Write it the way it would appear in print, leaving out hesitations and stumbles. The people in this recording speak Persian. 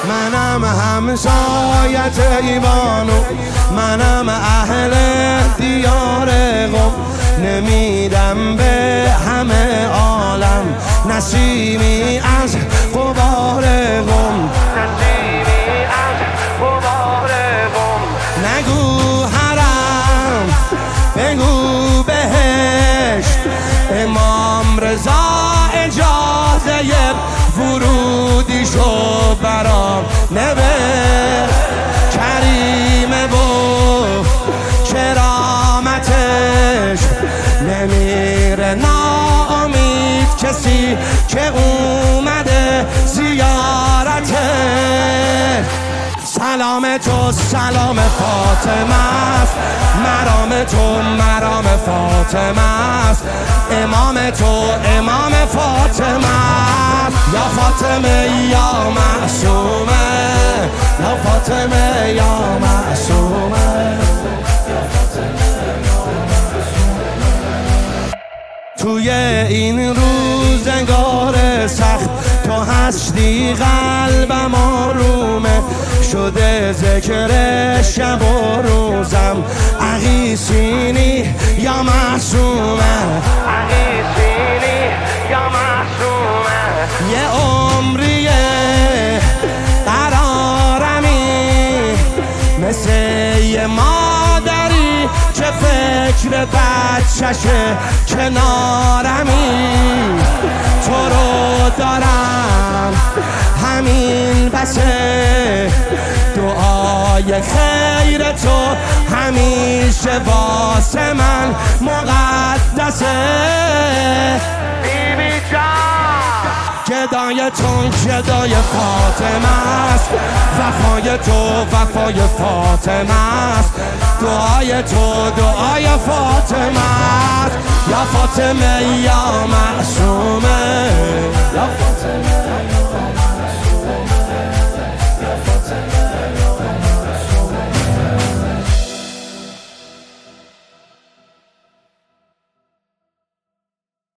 منم همسایت ایوانو، منم اهل دیار قم، نمیدم به همه عالم نسیمی از غبار غم. نگو حرم بگو بهشت، امام رضا اجازه ورودی شو برام نوشت. کریمه و کرامتش نمیره ناامید کسی که اومده زیارته. سلام تو سلام فاطمه است، مرام تو مرام فاطمه است، امام تو امام فاطمه است. یا فاطمه یا معصومه، یا فاطمه یا معصومه. توی این روزگار سخت تو هستی قلبم آرومه، شده ذکر شب و روزم عقیسینی یا معصومه، عقیسینی یا معصومه. یه عمریه قرارمی مثل یه مادری که فکر بچشه کنارمی، تو رو دارم همین بسه، دعای خیر تو همیشه واسه من مقدسه. بیبی جان گدایتون گدای فاطمه است، وفای تو وفای فاطمه است، دعای تو دعای فاطمه است. یا فاطمه یا معصومه، یا فاطمه